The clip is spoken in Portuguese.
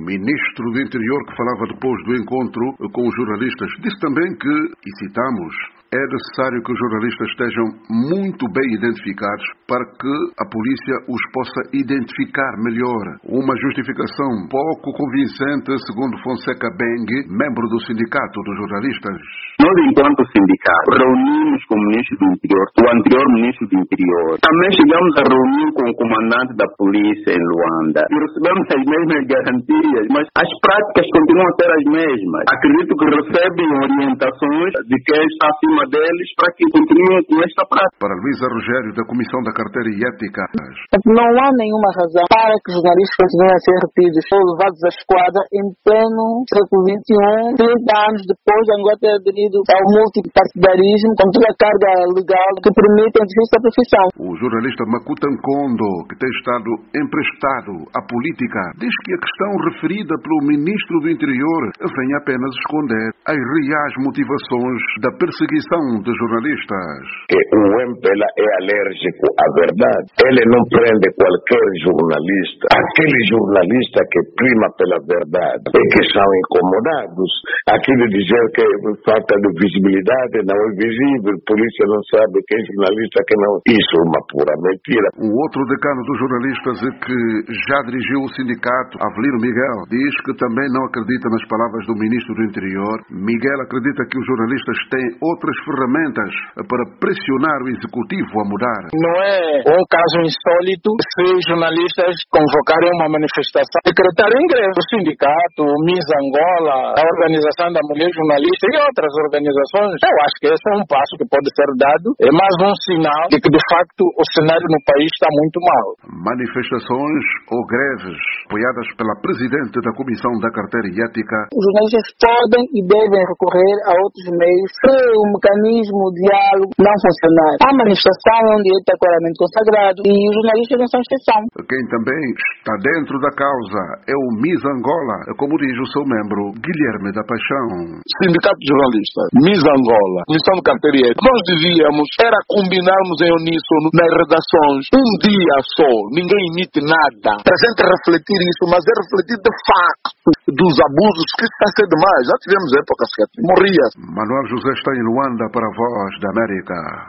ministro do Interior, que falava depois do encontro com os jornalistas, disse também que, e citamos, é necessário que os jornalistas estejam muito bem identificados para que a polícia os possa identificar melhor. Uma justificação pouco convincente, segundo Fonseca Bengue, membro do Sindicato dos Jornalistas. Nós, enquanto sindicato, reunimos com o ministro do Interior, o anterior ministro do Interior. Também chegamos a reunir com o comandante da polícia em Luanda e recebemos as mesmas garantias, mas as práticas continuam a ser as mesmas. Acredito que recebem orientações de quem está acima deles para que continuem com esta prática. Para Luísa Rogério, da Comissão da Carteira e Ética. Não há nenhuma razão para que os jornalistas continuem a ser retidos ou levados à esquadra em pleno século XXI, 30 anos depois de Angola ter aderido ao multipartidarismo, com toda a carga legal que permite a exercício da profissão. O jornalista Makuta Nkondo, que tem estado emprestado à política, diz que a questão referida pelo ministro do Interior vem apenas esconder as reais motivações da perseguição de jornalistas. Que o MPLA é alérgico à verdade. Ele não prende qualquer jornalista. Aquele jornalista que prima pela verdade é que são incomodados. Aquilo de dizer que falta de visibilidade não é visível, a polícia não sabe quem é jornalista, quem não. Isso é uma pura mentira. O outro decano dos jornalistas que já dirigiu o sindicato, Avelino Miguel, diz que também não acredita nas palavras do ministro do Interior. Miguel acredita que os jornalistas têm outras ferramentas para pressionar o executivo a mudar. Não é um caso insólito se os jornalistas convocarem uma manifestação, decretarem greve. O sindicato, o MIS Angola, a Organização da Mulher Jornalista e outras organizações. Eu acho que esse é um passo que pode ser dado. É mais um sinal de que, de facto, o cenário no país está muito mal. Manifestações ou greves apoiadas pela presidente da Comissão da Carteira e Ética. Os jornalistas podem e devem recorrer a outros meios se o mecanismo de diálogo não funcionar. A manifestação é um direito claramente consagrado e os jornalistas não são exceção. Quem também está dentro da causa é o MIS Angola, como diz o seu membro Guilherme da Paixão. Sindicato de Jornalistas, MIS Angola, Comissão de Carteira e Ética. Nós devíamos era combinarmos em uníssono nas redações um dia só, ninguém emite nada, para a gente refletir isso, mas é refletir de facto dos abusos que está a ser demais. Já tivemos épocas que morria. Manuel José está em Luanda para a Voz da América.